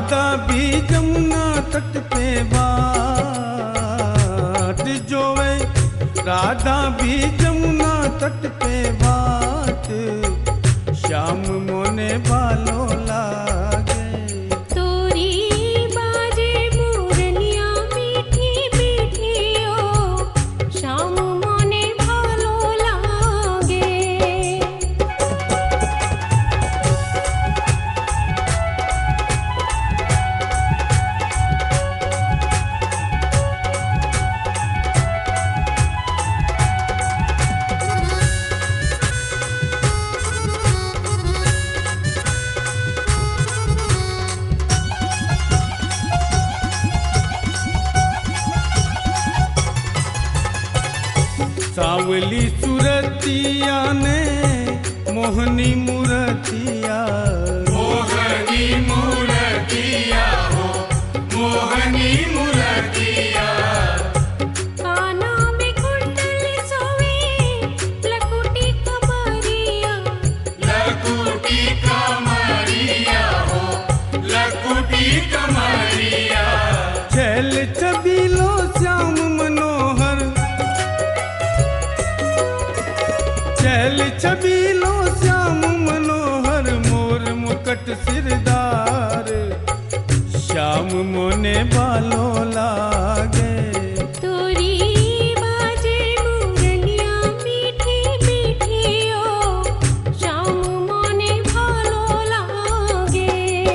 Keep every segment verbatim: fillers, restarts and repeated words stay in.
राधा भी जमुना तट पे बाट जोवे, राधा भी जमुना तट पे बाट, श्याम मोने भालो लागे। तोरी बाजे मुरलिया मीठी मीठी ओ, श्याम मोने भालो लागे। सावली सुरतिया ने मोहनी मूर्तिया, मोहनी मूर्तिया हो, मोहनी मूर्तिया। काना में कुंडल सोवे, लकुटी कमरिया, लकुटी कमरिया हो, लकुटी कमरिया। छैल छबीलो श्याम मनोहर, छैल छबीलो श्याम मनोहर, मोर मुकट सिरदार, श्याम मोने भालो लागे। तोरी बाजे मुरलिया मीठी मीठी ओ, श्याम मोने भालो लागे।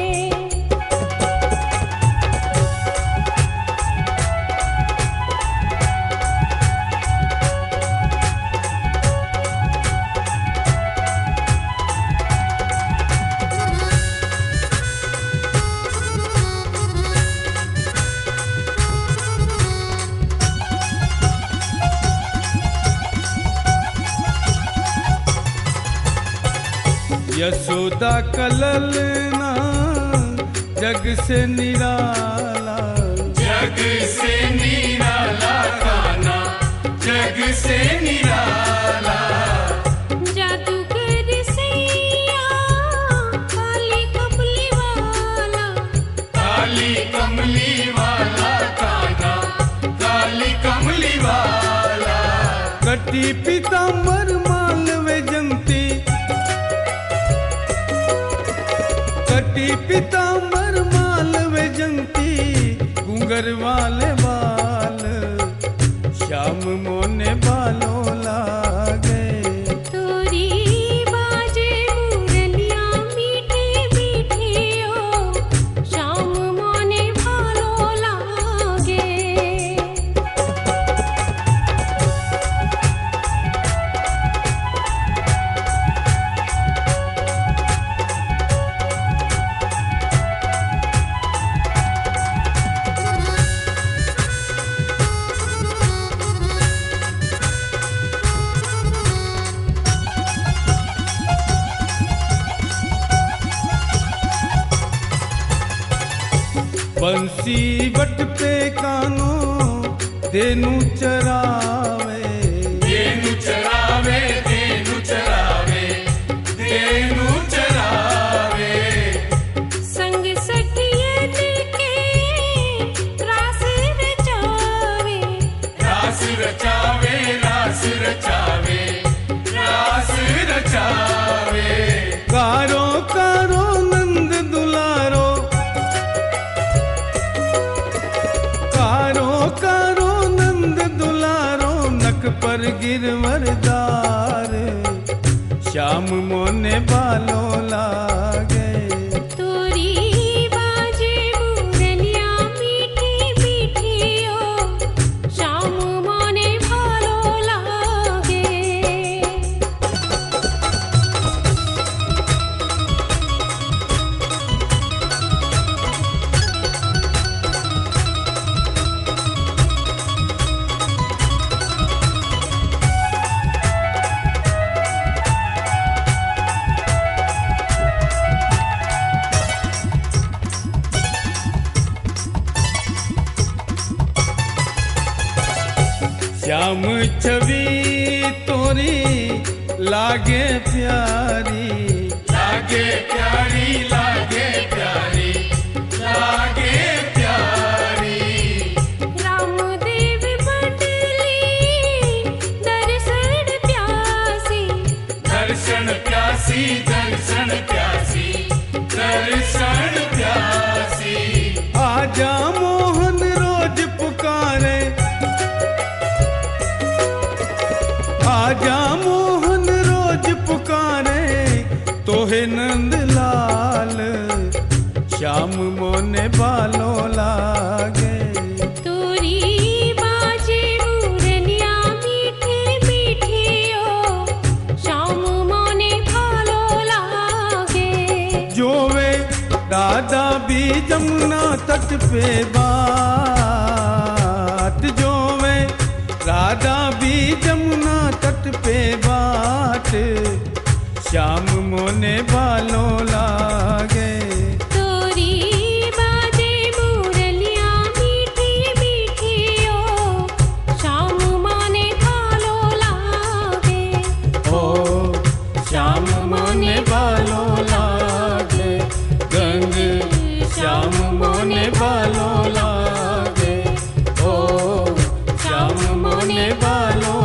यशोदा कललना जग से निराला, जग से निराला कान्हा, जग से निराला। जादूगर सैया काली कमली वाला, काली कमली वाला कान्हा, काली कमली वाला। कटी पीतांबर मालवे जंती, कटी पीतांबर मालवे जंती, घूंगर वाले बाल, श्याम मोने भालो लागे। तोरी बाजे मुरलिया मीठी मीठी ओ, श्याम मोने भालो लागे। बंसी बट पे कानो देनु चरावे, देनु चरावे, देनु चरावे, देनु चरावे। संग सखियन के रास रचावे, रास रचावे, रास रचावे, रास रचावे। कारो कारो नंद दुलारो, कारो कारो नंद दुलारो, नक पर गिरवरदार, श्याम मोने भालो लागे। तोरी बाजे मुरलिया मीठी मीठी ओ, श्याम मोने भालो लागे। श्याम छवि तोरी लागे प्यारी, लागे प्यारी, लागे प्यारी, लागे दर्शन प्यासी। आजा मोहन रोज पुकारे, आजा मोहन रोज पुकारे, तोहे नंद लाल श्याम मोने बालो लागे। तोरी बाजे मुरलिया मीठी मीठी ओ श्याम मोने भालो लागे। जोवे राधा भी जमुना तट पे बाट, जोवे राधा भी जमुना तट पे बाट, श्याम मोने बालो लागे। तोरी बाजे मुरलिया मीठी मीठी ओ श्याम मोने भालो लागे। ओ श्याम मोने बालो लागे, गंग श्याम मोने बालो लागे। ओ श्याम मोने बालो